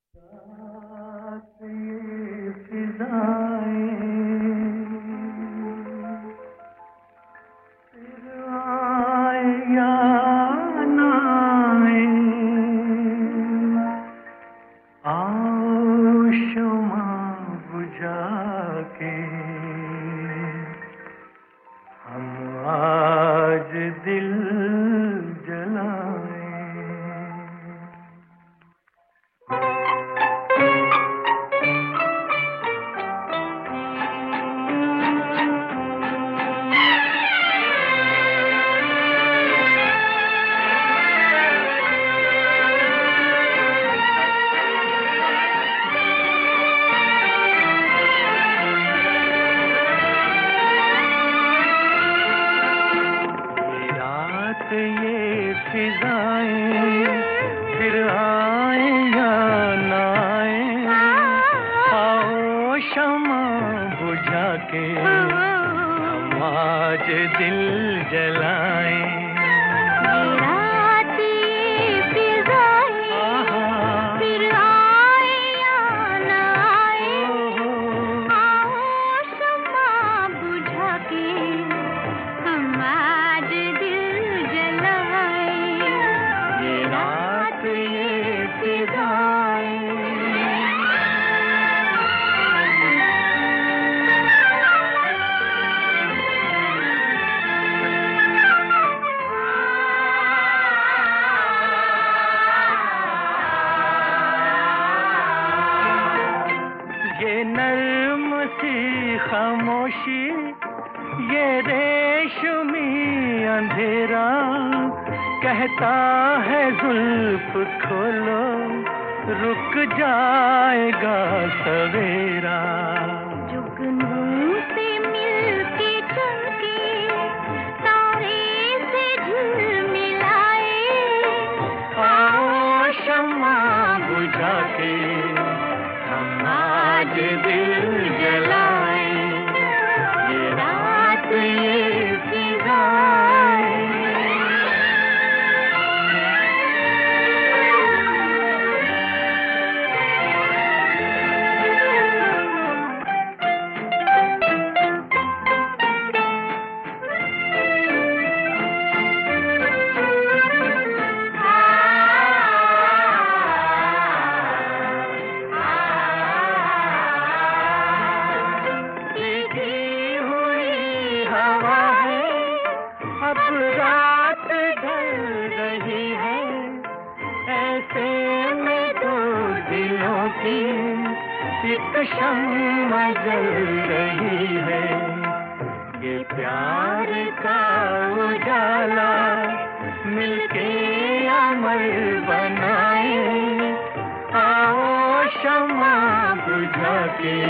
रात ये फिजाएं फिर आए या ना आए, आओ शमा बुझा के हम आज दिल जलाएं। ये फिजाएं फिर आए या ना आए, आओ शमा बुझा के हम आज दिल जलाएं। ये नर्म सी खामोशी, ये रेशमी अंधेरा कहता है जुल्फ खोलो, रुक जाएगा सवेरा। जुगनू से मिलके चमके तारे से झिलमिलाए, आओ शमा बुझा के हम आज दिल जलाएं। ये रात ये फिजाएं अब रात ढल रही है, ऐसे में दो दिलों की एक शम्मा जल रही है। ये प्यार का उजाला मिलके अमर बनाए, आओ शमा बुझा के